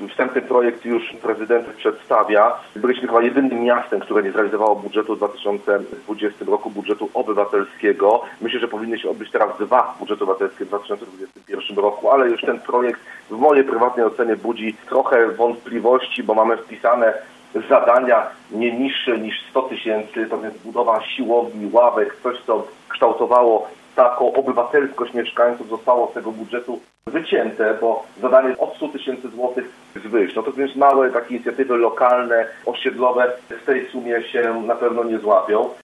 wstępny projekt już prezydent przedstawia. Byliśmy chyba jedynym miastem, które nie zrealizowało budżetu w 2020 roku, budżetu obywatelskiego. Myślę, że powinny się odbyć teraz 2 budżety obywatelskie w 2021 roku, ale już ten projekt w mojej prywatnej ocenie budzi trochę wątpliwości, bo mamy wpisane zadania nie niższe niż 100 tysięcy, to jest budowa siłowni, ławek, coś co kształtowało taką obywatelskość mieszkańców, zostało z tego budżetu wycięte, bo zadanie od 100 tysięcy złotych zwyż. No to więc małe takie inicjatywy lokalne, osiedlowe w tej sumie się na pewno nie złapią.